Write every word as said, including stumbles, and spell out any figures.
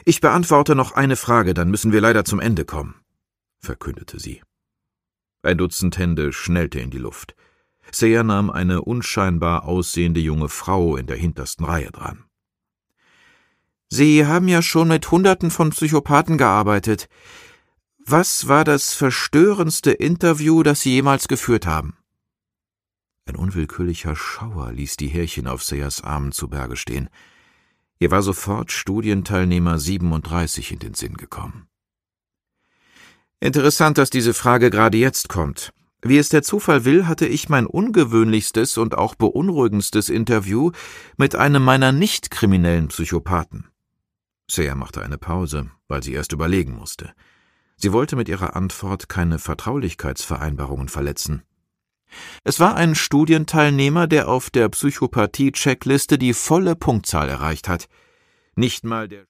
»Ich beantworte noch eine Frage, dann müssen wir leider zum Ende kommen«, verkündete sie. Ein Dutzend Hände schnellte in die Luft. Sayer nahm eine unscheinbar aussehende junge Frau in der hintersten Reihe dran. »Sie haben ja schon mit Hunderten von Psychopathen gearbeitet. Was war das verstörendste Interview, das Sie jemals geführt haben?« Ein unwillkürlicher Schauer ließ die Härchen auf Sayers Armen zu Berge stehen. Ihr war sofort Studienteilnehmer siebenunddreißig in den Sinn gekommen. »Interessant, dass diese Frage gerade jetzt kommt. Wie es der Zufall will, hatte ich mein ungewöhnlichstes und auch beunruhigendstes Interview mit einem meiner nicht kriminellen Psychopathen.« Sayer machte eine Pause, weil sie erst überlegen musste. Sie wollte mit ihrer Antwort keine Vertraulichkeitsvereinbarungen verletzen. Es war ein Studienteilnehmer, der auf der Psychopathie-Checkliste die volle Punktzahl erreicht hat. Nicht mal der